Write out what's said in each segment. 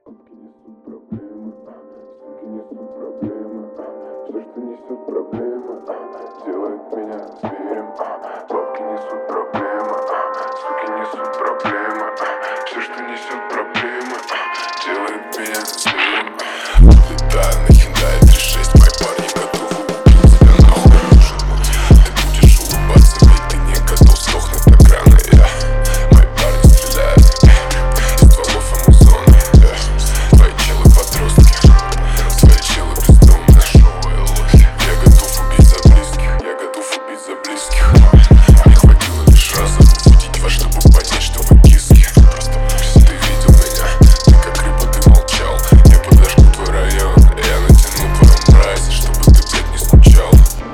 Бабки несут проблемы, суки несут проблемы, все, что несет проблемы, делает меня зверем. Бабки несут проблемы, суки несут проблемы, все, что несет проблемы, делает меня зверем. Летаю на Hyundai 36, мои парни готовы убить тебя нахуй. Ты будешь улыбаться, ведь ты не готов сдохнуть так рано. Мои парни стреляют из стволов Амазоны. Твои челы подростки, твои челы бездомные. Я готов убить за близких, я готов убить за близких. Мне хватило лишь раза увидеть вас, чтобы понять, что вы киски. Ты видел меня, ты как рыба, ты молчал. Я подожгу твой район, я натяну твою мразь, чтобы ты, блядь, не скучал.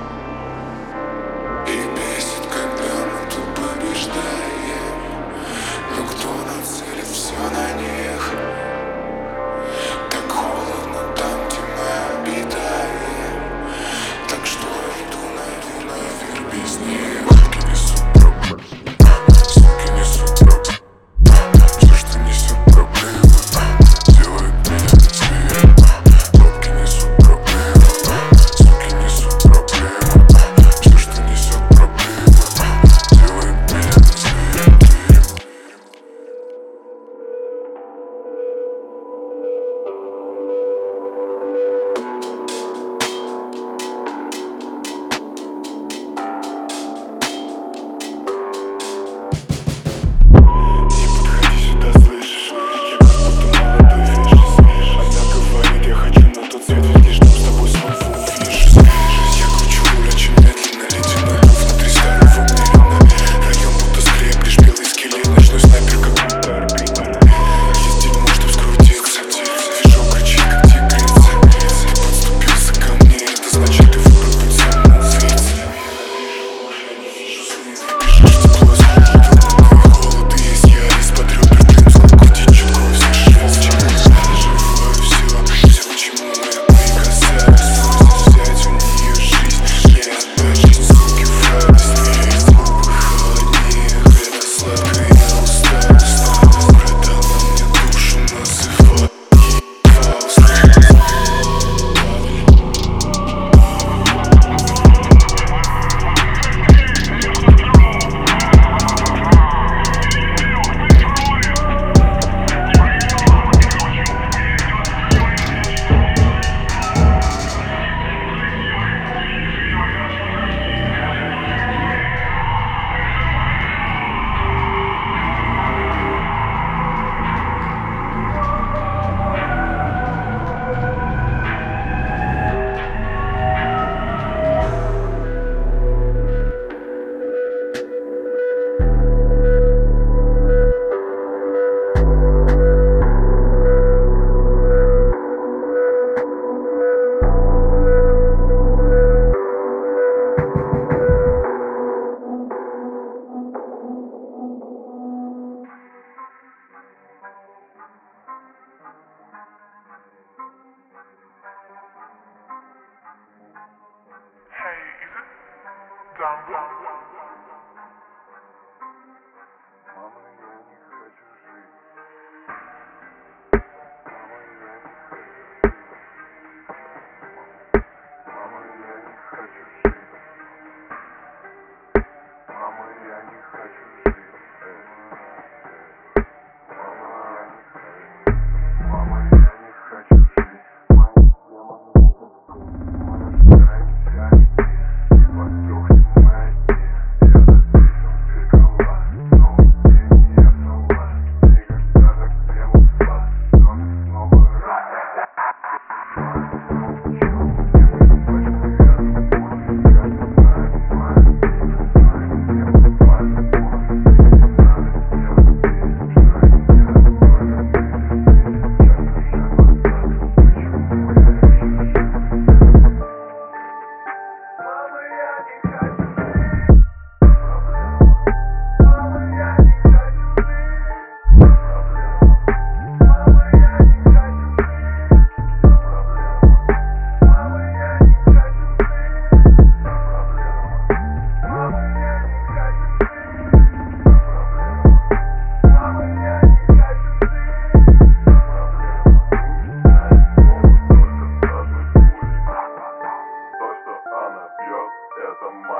Их бесит, когда мы тут побеждаем, но кто нацелит все на них? Так холодно там, где мы обитаем, так что иду наверх без них. Бабки несут проблемы, суки несут проблемы, все, что несет проблемы, делает меня зверем. Бабки несут проблемы, суки несут проблемы, все, что несет проблемы, делает меня зверем. Не подходи сюда, слышишь? Я как будто молодой фишес. Она говорит, я хочу на тот свет, ведь лишь нам с тобой снова увижусь. Я кручу руль очень медленно, ледяной лед внутри старого медленно. Район будто скреплешь, белый скелет, ночной снайпер, как будто орбита. Есть дерьмо, чтоб скрутиться, фишок кричит, как тигрица. Ты подступился ко мне, это значит, ты выбрал путь самоубийцы. Я не вижу сны, ты бежишь, тепло служит. Холод и есть ярость под ребер, дым, сколько течет кровь, вся шерсть. Живое все, чему я прикасаюсь. Можно взять у нее жизнь, не отдать жизнь, суки, в радость. Ей зубы холоднее, это сладко, я устал. Снова продала мне душу, называй Фауст. Hey, is it Dumbo? это